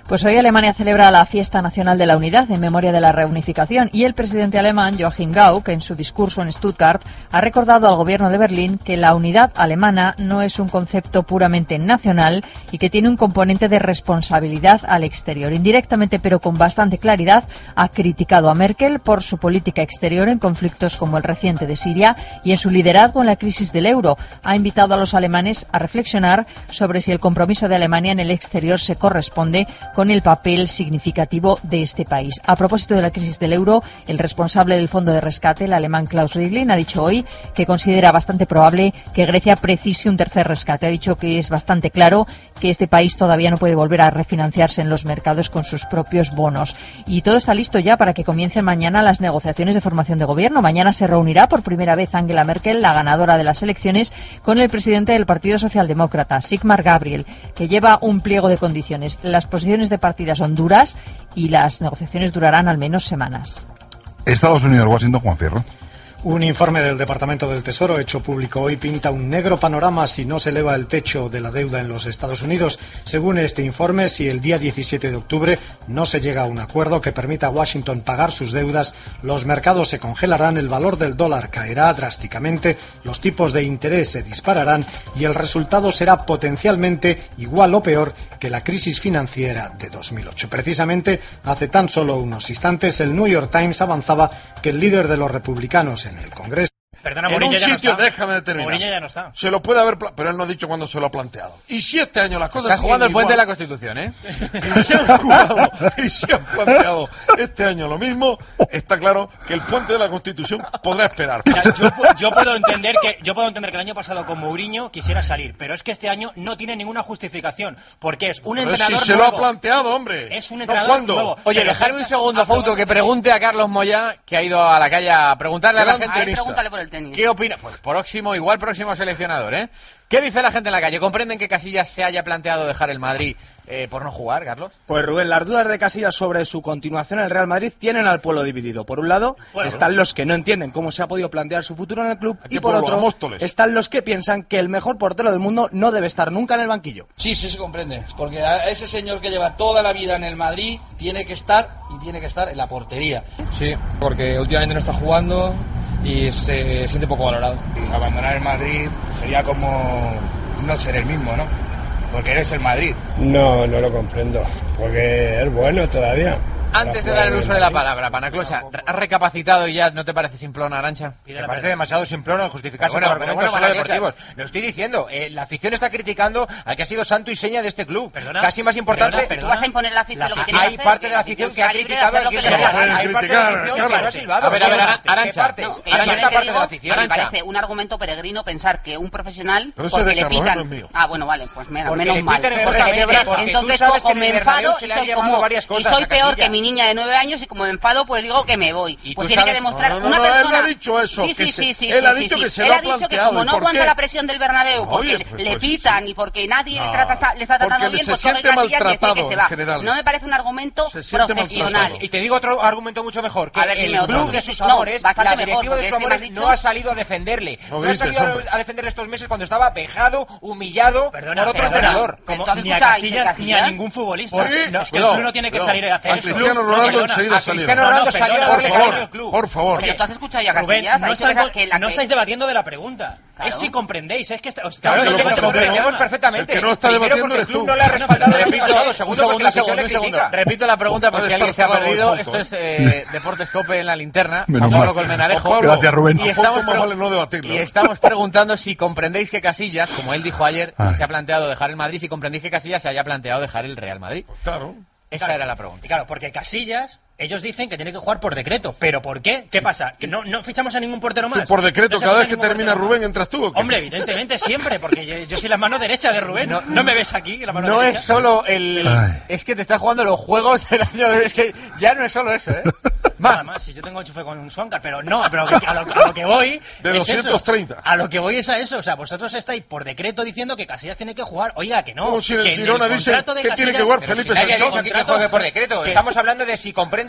Pues hoy Alemania celebra la Fiesta Nacional de la Unidad en memoria de la reunificación y el presidente alemán Joachim Gauck, en su discurso en Stuttgart, ha recordado al gobierno de Berlín que la unidad alemana no es un concepto puramente nacional y que tiene un componente de responsabilidad al exterior. Indirectamente, pero con bastante claridad, ha criticado a Merkel por su política exterior en conflictos como el reciente de Siria y en su liderazgo en la crisis del euro. Ha invitado a los alemanes a reflexionar sobre si el compromiso de Alemania en el exterior se corresponde con el papel significativo de este país. A propósito de la crisis del euro, el responsable del fondo de rescate, el alemán Klaus Regling, ha dicho hoy que considera bastante probable que Grecia precise un tercer rescate. Ha dicho que es bastante claro que este país todavía no puede volver a refinanciarse en los mercados con sus propios bonos. Y todo está listo ya para que comiencen mañana las negociaciones de formación de gobierno. Mañana se reunirá por primera vez Angela Merkel, la ganadora de las elecciones, con el presidente del Partido Socialdemócrata, Sigmar Gabriel, que lleva un pliego de condiciones. Las posiciones de partida son duras y las negociaciones durarán al menos semanas. Estados Unidos, Washington, Juan Fierro. Un informe del Departamento del Tesoro hecho público hoy pinta un negro panorama si no se eleva el techo de la deuda en los Estados Unidos. Según este informe, si el día diecisiete de octubre no se llega a un acuerdo que permita a Washington pagar sus deudas, los mercados se congelarán, el valor del dólar caerá drásticamente, los tipos de interés se dispararán y el resultado será potencialmente igual o peor que la crisis financiera de dos mil ocho. Precisamente, hace tan solo unos instantes, el New York Times avanzaba que el líder de los republicanos en el Congreso. Perdona, en Morilla un ya sitio, no está. déjame terminar. Morilla ya no está. Se lo puede haber, pla- pero él no ha dicho cuándo se lo ha planteado. Y si este año las cosas Está jugando el puente igual, de la Constitución, ¿eh? y se han jugado y se han planteado este año lo mismo, está claro que el puente de la Constitución podrá esperar. Mira, yo, pu- yo puedo entender que yo puedo entender que el año pasado con Mourinho quisiera salir, pero es que este año no tiene ninguna justificación, porque es un Pero entrenador si se nuevo. lo ha planteado, hombre. Es un ¿No, entrenador cuándo? nuevo. Oye, Pero dejarme un está- segundo, Fauto, que pregunte a Carlos Moya, que ha ido a la calle a preguntarle a la Gran gente. tenista. Pregúntale por el tenis. ¿Qué opina? Pues próximo, igual próximo seleccionador, ¿eh? ¿Qué dice la gente en la calle? ¿Comprenden que Casillas se haya planteado dejar el Madrid eh, por no jugar, Carlos? Pues Rubén, las dudas de Casillas sobre su continuación en el Real Madrid tienen al pueblo dividido. Por un lado, Bueno. están los que no entienden cómo se ha podido plantear su futuro en el club, qué y por pueblo? otro, ¿A Móstoles? están los que piensan que el mejor portero del mundo no debe estar nunca en el banquillo. Sí, sí se comprende, porque a ese señor que lleva toda la vida en el Madrid tiene que estar y tiene que estar en la portería. Sí, porque últimamente no está jugando y se siente poco valorado. Abandonar el Madrid sería como no ser el mismo, ¿no? Porque eres el Madrid. No, no lo comprendo, porque es bueno todavía. Antes de dar el uso de la palabra, Panaclocha, ¿has recapacitado y ya no te parece simplona, Arancha? Me parece demasiado simplón en justificarse Pero bueno, por pero argumentos bueno, solo Panaclocha. deportivos. Lo estoy diciendo, eh, la afición está criticando al que ha sido santo y seña de este club. Perdona, Casi más importante, perdona, perdona. Tú vas a imponer la afición lo que tiene que hay hacer, parte que de la afición que ha sea libre de criticado hacer al lo que equipo. le dé la gana. Hay parte de la afición que no ha silbado. A ver, a ver, Ara- ¿Qué Arancha. parte? No, que Hay yo esta te parte de digo la que afición. me Arancha. parece un argumento peregrino pensar que un profesional, Pero ese es porque de le Carlos, pitan... no es mío. Ah, bueno, vale, pues menos, Porque menos le mal. piten en Porque Costa entonces, Rica, porque tú entonces sabes cojo, que me en el Bernabéu enfado se y le han soy llamado como... varias Y cosas soy a peor que Casillas. mi niña de nueve años y como me enfado pues digo que me voy. Y Pues tú tiene que sabes- demostrar No, no, una no, persona... él no ha dicho eso, Sí, que sí, se- sí, sí, él ha sí, dicho sí, que sí. se Él lo ha ha dicho que planteado, como ¿y no por aguanta qué? la presión del Bernabéu porque Oye, pues- le pues- pitan y porque nadie No, le, trata, le está tratando porque bien, se pues coge siente Casillas y dice maltratado que se en va. general. No me parece un argumento Se siente profesional. maltratado. Y te digo otro argumento mucho mejor, que A ver, el dime otro. club de sus No, amores, bastante la mejor, directiva de porque sus ese me has amores dicho- no ha salido a defenderle. No No, ha grites, salido hombre. a defender estos meses cuando estaba vejado, humillado Perdona, por otro perdona. entrenador. Como- Como, ¿Tú has ni a escuchado a Casillas Iker ni a Casillas? ningún futbolista. ¿Por qué? No, es que Cuidado, el club no tiene que cuidado. salir a hacer A eso. Cristiano No, Ronaldo perdona. enseguida A salieron. Cristiano No, no, Ronaldo salió a perdona, darle por cariño favor, al club. por favor. Pero tú has escuchado ya a Rubén, Casillas, no, ha dicho que, estáis, la- que la no que... estáis debatiendo de la pregunta. Claro. Es si comprendéis, es que está, os Claro Claro, que es lo que lo comprendemos. comprendemos perfectamente. El que no está Primero debatiendo porque el eres club tú. no le ha respaldado el año Repito, pasado. un Segundo segundo, porque la un segundo, afición le un segundo. critica. Repito la pregunta por Ha si alguien se ha desparpagado el perdido. Fauto, Esto es ¿eh? eh, Deportes Cope en la linterna. Menos Con Pablo mal. Colmenarejo. Pablo, Gracias, Rubén. Y A estamos, Fauto más pro- vale no debatirlo. y estamos preguntando si comprendéis que Casillas, como él dijo ayer, Ay. se ha planteado dejar el Madrid, si comprendéis que Casillas se haya planteado dejar el Real Madrid. Claro. Esa Claro. era la pregunta. Y claro, porque Casillas, ellos dicen que tiene que jugar por decreto. ¿Pero por qué? ¿Qué pasa? ¿Que no, no fichamos a ningún portero más? Tú por decreto, ¿No se cada ficha vez que ningún termina portero Rubén, más? entras tú. ¿o qué? Hombre, evidentemente siempre, porque yo, yo soy la mano derecha de Rubén. No, no me ves aquí, la mano No derecha. es solo el... Ay. Es que te estás jugando los juegos del año... Es que ya no es solo eso, ¿eh? Nada más, si yo tengo enchufe con un Swankar, pero no, pero que- a, lo, a lo que voy De es doscientos treinta. eso. A lo que voy es a eso, o sea, vosotros estáis por decreto diciendo que Casillas tiene que jugar. Oiga, que no. Como si el que en Girona dice contrato de que tiene que Casillas- jugar pero Felipe Nadie ha Santos. dicho aquí que juegue por decreto. que- Estamos hablando de si comprende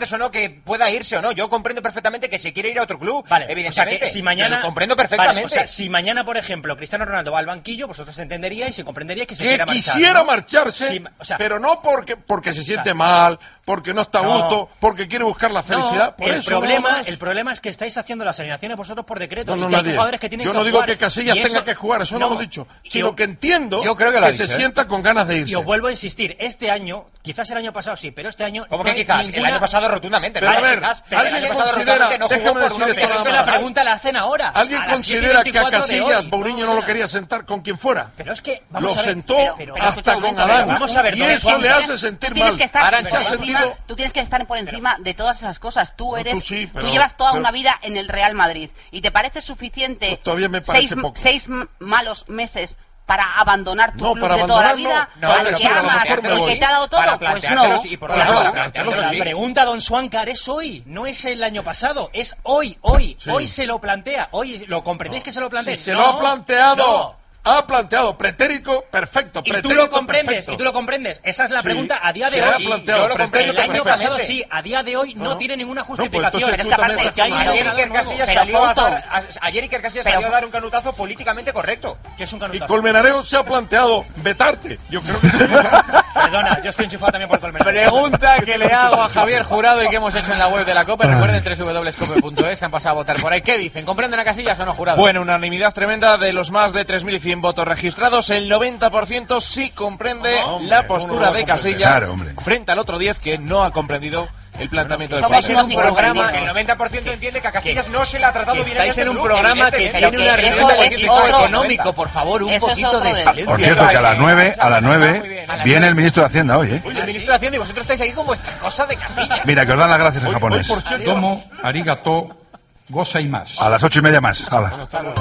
comprendes o no que pueda irse o no. Yo comprendo perfectamente que se quiere ir a otro club, vale, evidentemente. O sea, que si mañana, lo comprendo perfectamente. Vale, o sea, si mañana, por ejemplo, Cristiano Ronaldo va al banquillo, vosotros entenderíais y comprenderíais que se que quiera marchar. quisiera ¿no? marcharse, Sí, o sea, pero no porque porque se siente o sea, mal, porque no está a no. gusto, porque quiere buscar la felicidad. No, por el eso problema, nada más. el problema es que estáis haciendo las alineaciones vosotros por decreto. No, no, y que hay nadie. jugadores que tienen Yo que no digo jugar, que Casillas y eso- tenga que jugar, eso no, lo he dicho, sino yo- que entiendo Yo creo que lo ha se dicho, ¿eh? sienta con ganas de irse. Y os vuelvo a insistir, este año, quizás el año pasado sí, pero este año ¿Cómo no que hay quizás? ninguna- El año pasado rotundamente. Pero ¿no? a ver, Quizás, pero el ¿alguien año pasado considera- rotundamente no déjame jugó por decir una esto Pero es nada que más. la pregunta la hacen ahora. ¿Alguien a las considera que a siete y veinticuatro de Casillas hoy. Mourinho no lo quería sentar con quien fuera? Pero es que, vamos Lo a ver, sentó pero- pero- pero hasta escucha un con momento, Adán. pero vamos a ver, Y don eso Juan, le hace Tú sentir tienes mal. que estar Arancha por ha encima, sentido... tú tienes que estar por encima de todas esas cosas. Tú eres, tú sí, pero- tú llevas toda pero- una vida en el Real Madrid y te parece suficiente Pues todavía me parece seis, poco. seis m- malos meses para abandonar tu No, club para de toda la abandonar vida, no. al No, pero que sí, a lo amas mejor me y voy. que te ha dado todo, Para pues no. planteártelo sí, y por Claro, otro lado, pero planteártelo la sí. pregunta, don Suáncar, es hoy, no es el año pasado, es hoy, hoy, Sí. hoy se lo plantea, hoy lo comprendéis que se lo plantea. Si se No, lo ha planteado, no. ha planteado pretérico, perfecto. Y tú pretérito, lo comprendes, perfecto. y tú lo comprendes. Esa es la Sí, pregunta a día de se ha hoy. planteado Yo lo comprendo, pretérito, el año perfecto. pasado sí, a día de hoy no, No. tiene ninguna No, pues justificación. entonces Pero es tú que también aparte que hay un estás Ayer entrenador Iker nuevo. Casillas Pero, salió a Fausto. dar, a- ayer Iker Casillas Pero- salió a dar un canutazo políticamente correcto. Que es un Y canutazo. Colmenareo se ha planteado vetarte. Yo creo que sí. Perdona, yo estoy enchufado también por Colmenar. Pregunta que le hago a Javier Jurado y que hemos hecho en la web de la COPE. Recuerden doble u doble u doble u punto cope punto es, se han pasado a votar por ahí. ¿Qué dicen? ¿Comprenden a Casillas o no, Jurado? Bueno, unanimidad tremenda de los más de tres mil cien votos registrados. El noventa por ciento sí comprende Hombre, la ¿cómo postura lo va a de comprender? Casillas Claro, hombre. frente al otro diez que no ha comprendido el planteamiento de somos Casillas. unos Un programa, incomprendidos. el noventa por ciento entiende que a Casillas no se le ha tratado Que bien en estáis este en un club, programa que evidentemente. Pero tiene que una eso rienda es político otro- económico, por favor, un Eso es poquito otro de de- silencio. Por cierto, que a las nueve, a las nueve viene el ministro de Hacienda hoy, ¿eh? El ministro de Hacienda y vosotros estáis aquí con vuestra cosa de Casillas. Mira, que os dan las gracias en Hoy- japonés. hoy, por cierto, Domo, arigato, gozaimasu. A las ocho y media más. Hala.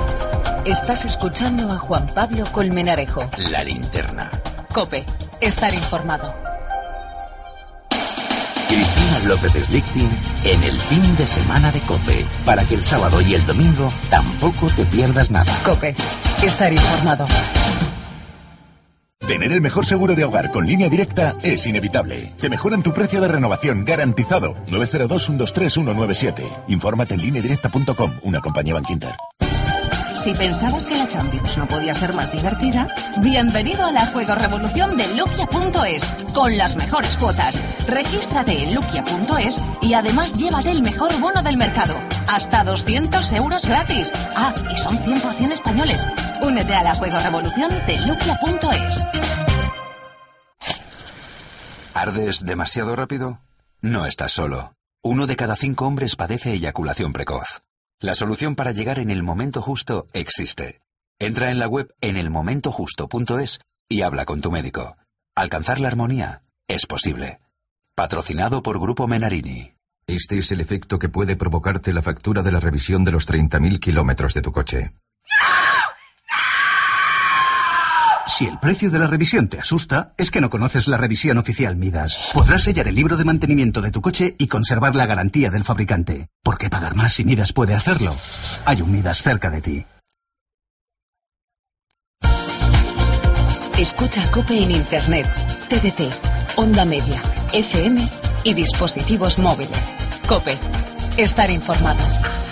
Estás escuchando a Juan Pablo Colmenarejo. La linterna. COPE. Estar informado. Cristina López Slichting en el fin de semana de COPE, para que el sábado y el domingo tampoco te pierdas nada. COPE. Estar informado. Tener el mejor seguro de hogar con Línea Directa es inevitable. Te mejoran tu precio de renovación garantizado. nueve cero dos, uno dos tres, uno nueve siete. Infórmate en línea directa punto com, una compañía Bankinter. Si pensabas que la Champions no podía ser más divertida, bienvenido a la Juego Revolución de Luquia punto es, con las mejores cuotas. Regístrate en Luquia punto es y además llévate el mejor bono del mercado. Hasta doscientos euros gratis. Ah, y son cien por ciento españoles. Únete a la Juego Revolución de Luquia punto es. ¿Ardes demasiado rápido? No estás solo. Uno de cada cinco hombres padece eyaculación precoz. La solución para llegar en el momento justo existe. Entra en la web en el momento justo punto es y habla con tu médico. Alcanzar la armonía es posible. Patrocinado por Grupo Menarini. Este es el efecto que puede provocarte la factura de la revisión de los treinta mil kilómetros de tu coche. Si el precio de la revisión te asusta, es que no conoces la revisión oficial Midas. Podrás sellar el libro de mantenimiento de tu coche y conservar la garantía del fabricante. ¿Por qué pagar más si Midas puede hacerlo? Hay un Midas cerca de ti. Escucha COPE en Internet, T D T, onda media, F M y dispositivos móviles. COPE. Estar informado.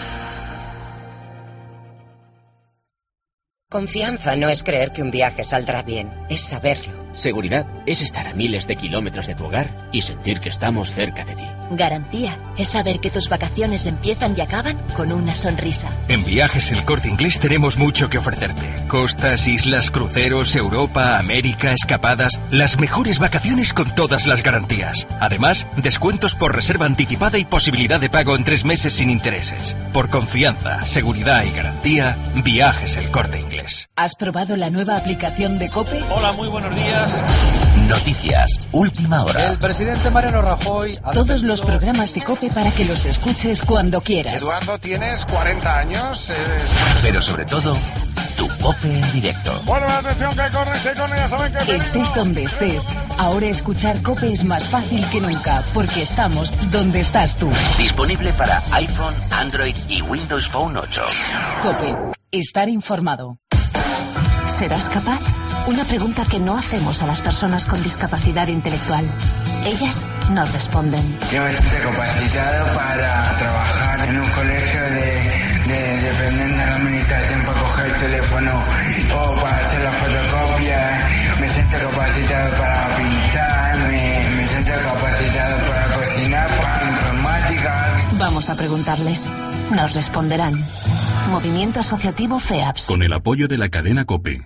Confianza no es creer que un viaje saldrá bien, es saberlo. Seguridad es estar a miles de kilómetros de tu hogar y sentir que estamos cerca de ti. Garantía es saber que tus vacaciones empiezan y acaban con una sonrisa. En Viajes El Corte Inglés tenemos mucho que ofrecerte. Costas, islas, cruceros, Europa, América, escapadas. Las mejores vacaciones con todas las garantías. Además, descuentos por reserva anticipada y posibilidad de pago en tres meses sin intereses. Por confianza, seguridad y garantía, Viajes El Corte Inglés. ¿Has probado la nueva aplicación de COPE? Hola, muy buenos días. Noticias, última hora. El presidente Mariano Rajoy... Todos los programas de COPE para que los escuches cuando quieras. Eduardo, tienes cuarenta años. Eres... Pero sobre todo, tu COPE en directo. Bueno, atención que corre, se corre, ya saben que... Estés donde estés, ahora escuchar COPE es más fácil que nunca, porque estamos donde estás tú. Disponible para iPhone, Android y Windows Phone ocho. COPE. Estar informado. ¿Serás capaz? Una pregunta que no hacemos a las personas con discapacidad intelectual. Ellas nos responden. Yo me siento capacitado para trabajar en un colegio de, de dependiente de la administración para coger el teléfono o para hacer la fotocopia. Me siento capacitado para pintar, me, me siento capacitado para cocinar, para informática. Vamos a preguntarles. Nos responderán. Movimiento Asociativo FEAPS. Con el apoyo de la cadena COPE.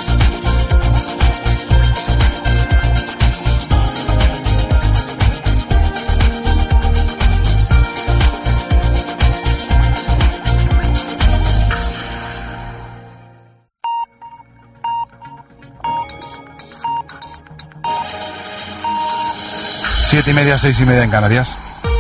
Siete y media, seis y media en Canarias.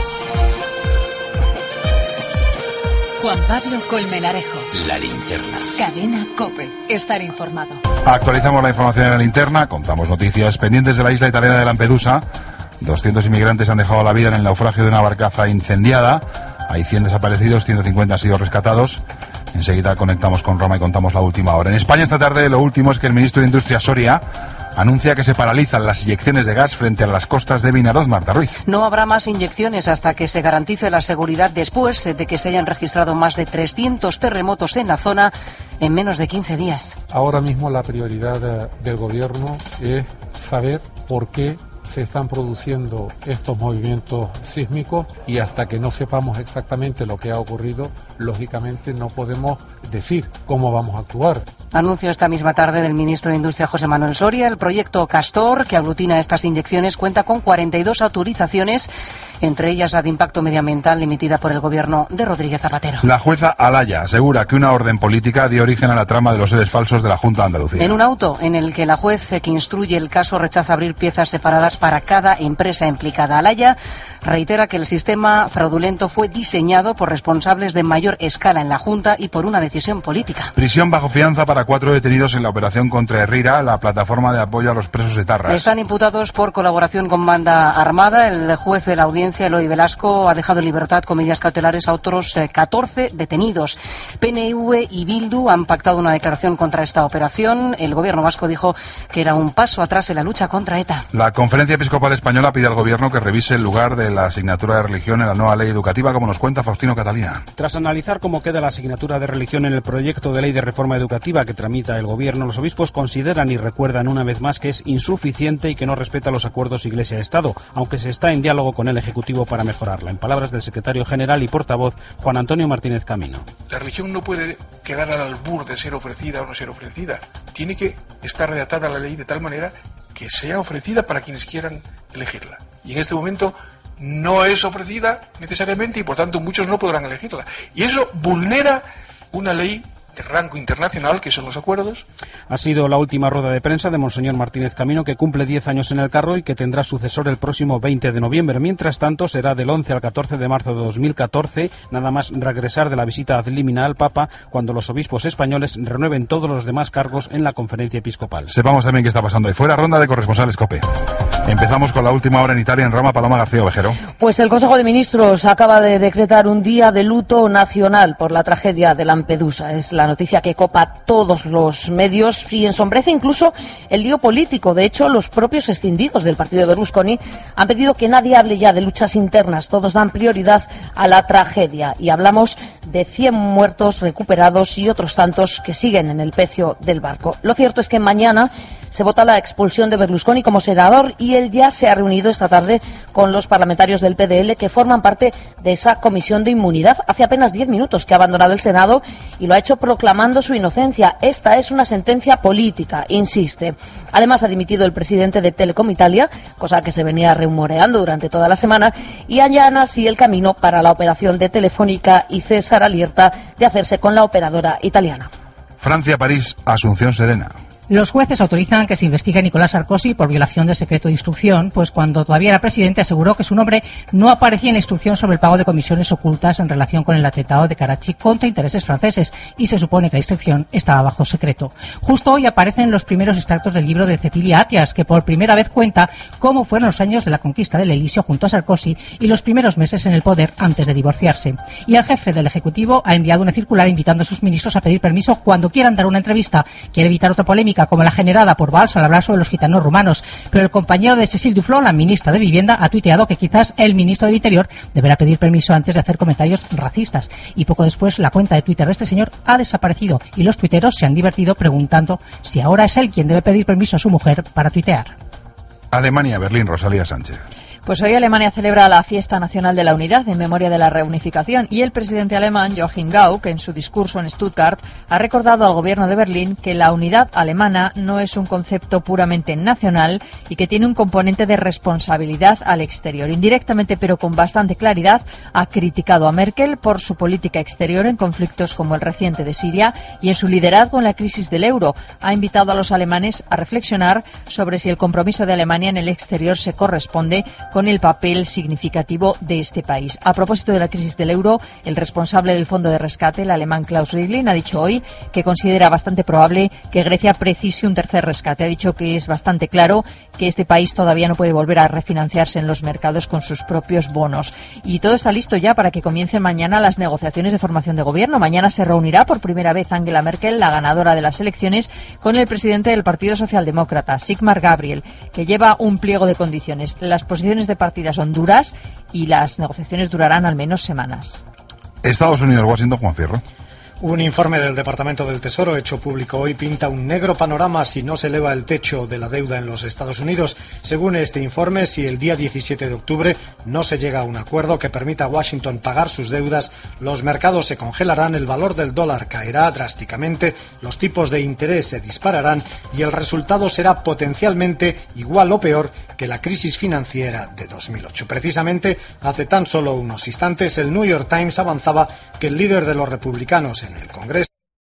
Juan Pablo Colmenarejo. La linterna. Cadena COPE. Estar informado. Actualizamos la información en la linterna, contamos noticias pendientes de la isla italiana de Lampedusa. doscientos inmigrantes han dejado la vida en el naufragio de una barcaza incendiada. Hay cien desaparecidos, ciento cincuenta han sido rescatados. Enseguida conectamos con Roma y contamos la última hora. En España esta tarde lo último es que el ministro de Industria, Soria, anuncia que se paralizan las inyecciones de gas frente a las costas de Vinaroz. Marta Ruiz. No habrá más inyecciones hasta que se garantice la seguridad después de que se hayan registrado más de trescientos terremotos en la zona en menos de quince días. Ahora mismo la prioridad del gobierno es saber por qué se están produciendo estos movimientos sísmicos y hasta que no sepamos exactamente lo que ha ocurrido, lógicamente no podemos decir cómo vamos a actuar. Anuncio esta misma tarde del ministro de Industria, José Manuel Soria. El proyecto Castor, que aglutina estas inyecciones, cuenta con cuarenta y dos autorizaciones, entre ellas la de impacto medioambiental emitida por el gobierno de Rodríguez Zapatero. La jueza Alaya asegura que una orden política dio origen a la trama de los seres falsos de la Junta de Andalucía. En un auto en el que la juez que instruye el caso rechaza abrir piezas separadas para cada empresa implicada. Alaya reitera que el sistema fraudulento fue diseñado por responsables de mayor escala en la Junta y por una decisión política. Prisión bajo fianza para cuatro detenidos en la operación contra Herrira, la plataforma de apoyo a los presos etarras. Están imputados por colaboración con banda armada. El juez de la audiencia, Eloy Velasco, ha dejado en libertad con medidas cautelares a otros eh, catorce detenidos. P N V y Bildu han pactado una declaración contra esta operación. El gobierno vasco dijo que era un paso atrás en la lucha contra ETA. La Conferencia Episcopal Española pide al gobierno que revise el lugar de la asignatura de religión en la nueva ley educativa, como nos cuenta Faustino Catalina. Tras analizar cómo queda la asignatura de religión en el proyecto de ley de reforma educativa que tramita el gobierno, los obispos consideran y recuerdan una vez más que es insuficiente y que no respeta los acuerdos Iglesia-Estado, aunque se está en diálogo con el Ejecutivo para mejorarla. En palabras del secretario general y portavoz, Juan Antonio Martínez Camino. La religión no puede quedar al albur de ser ofrecida o no ser ofrecida. Tiene que estar redactada la ley de tal manera que sea ofrecida para quienes quieran elegirla. Y en este momento no es ofrecida necesariamente y por tanto muchos no podrán elegirla. Y eso vulnera una ley de rango internacional, que son los acuerdos. Ha sido la última rueda de prensa de Monseñor Martínez Camino, que cumple diez años en el cargo y que tendrá sucesor el próximo veinte de noviembre. Mientras tanto, será del once al catorce de marzo de dos mil catorce, nada más regresar de la visita ad limina al Papa, cuando los obispos españoles renueven todos los demás cargos en la Conferencia Episcopal. Sepamos también qué está pasando ahí fuera. Ronda de corresponsales COPE. Empezamos con la última hora en Italia, en Roma. Paloma García Ovejero. Pues el Consejo de Ministros acaba de decretar un día de luto nacional por la tragedia de Lampedusa. Es la noticia que copa todos los medios y ensombrece incluso el lío político. De hecho, los propios escindidos del partido de Berlusconi han pedido que nadie hable ya de luchas internas. Todos dan prioridad a la tragedia. Y hablamos de cien muertos recuperados y otros tantos que siguen en el pecio del barco. Lo cierto es que mañana se vota la expulsión de Berlusconi como senador y él ya se ha reunido esta tarde con los parlamentarios del P D L que forman parte de esa comisión de inmunidad. Hace apenas diez minutos que ha abandonado el Senado y lo ha hecho proclamando su inocencia. Esta es una sentencia política, insiste. Además ha dimitido el presidente de Telecom Italia, cosa que se venía rumoreando durante toda la semana, y allana así el camino para la operación de Telefónica y César alerta de hacerse con la operadora italiana. Francia, París, Asunción Serena. Los jueces autorizan que se investigue a Nicolás Sarkozy por violación del secreto de instrucción, pues cuando todavía era presidente aseguró que su nombre no aparecía en la instrucción sobre el pago de comisiones ocultas en relación con el atentado de Karachi contra intereses franceses y se supone que la instrucción estaba bajo secreto. Justo hoy aparecen los primeros extractos del libro de Cecilia Atias, que por primera vez cuenta cómo fueron los años de la conquista del Elíseo junto a Sarkozy y los primeros meses en el poder antes de divorciarse. Y el jefe del Ejecutivo ha enviado una circular invitando a sus ministros a pedir permiso cuando quieran dar una entrevista. Quiere evitar otra polémica polémica como la generada por Valls al hablar sobre los gitanos rumanos, pero el compañero de Cécile Duflot, la ministra de Vivienda, ha tuiteado que quizás el ministro del Interior deberá pedir permiso antes de hacer comentarios racistas. Y poco después la cuenta de Twitter de este señor ha desaparecido y los tuiteros se han divertido preguntando si ahora es él quien debe pedir permiso a su mujer para tuitear. Alemania, Berlín, Rosalía Sánchez. Pues hoy Alemania celebra la Fiesta Nacional de la Unidad en memoria de la reunificación y el presidente alemán Joachim Gauck, en su discurso en Stuttgart, ha recordado al gobierno de Berlín que la unidad alemana no es un concepto puramente nacional y que tiene un componente de responsabilidad al exterior. Indirectamente, pero con bastante claridad, ha criticado a Merkel por su política exterior en conflictos como el reciente de Siria y en su liderazgo en la crisis del euro. Ha invitado a los alemanes a reflexionar sobre si el compromiso de Alemania en el exterior se corresponde con el papel significativo de este país. A propósito de la crisis del euro, el responsable del fondo de rescate, el alemán Klaus Regling, ha dicho hoy que considera bastante probable que Grecia precise un tercer rescate. Ha dicho que es bastante claro que este país todavía no puede volver a refinanciarse en los mercados con sus propios bonos. Y todo está listo ya para que comiencen mañana las negociaciones de formación de gobierno. Mañana se reunirá por primera vez Angela Merkel, la ganadora de las elecciones, con el presidente del Partido Socialdemócrata, Sigmar Gabriel, que lleva un pliego de condiciones. Las posiciones de partida son duras y las negociaciones durarán al menos semanas. Estados Unidos, Washington, Juan Fierro. Un informe del Departamento del Tesoro hecho público hoy pinta un negro panorama si no se eleva el techo de la deuda en los Estados Unidos. Según este informe, si el día diecisiete de octubre no se llega a un acuerdo que permita a Washington pagar sus deudas, los mercados se congelarán, el valor del dólar caerá drásticamente, los tipos de interés se dispararán y el resultado será potencialmente igual o peor que la crisis financiera de dos mil ocho. Precisamente, hace tan solo unos instantes, el New York Times avanzaba que el líder de los republicanos en el Congreso